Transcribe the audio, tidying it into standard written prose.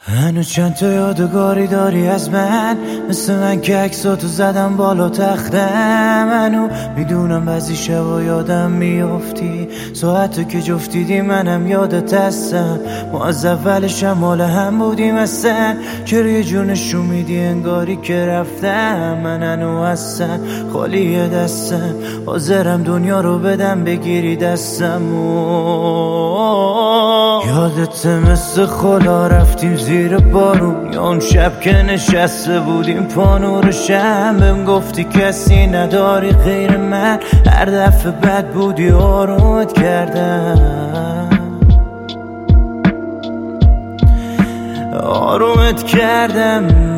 هنوز چند تا یادگاری داری از من، مثل من که عکساتو زدم بالا تختم. هنوز میدونم بعضی شبا یادم میافتی، ساعتو که جفتیدی منم یادت هستم. ما از اولش هم حال هم بودیم اصلا، چرا یه جور نشون میدی انگاری که رفتم. من هنوز هستم خالی دستم، حاضرم دنیا رو بدم بگیری دستم. یادت مثل خلا رفتیم زیر بارون، یا اون شب که نشسته بودیم پا نور شم. بهم گفتی کسی نداری غیر من، هر دفعه بد بودی آرومت کردم.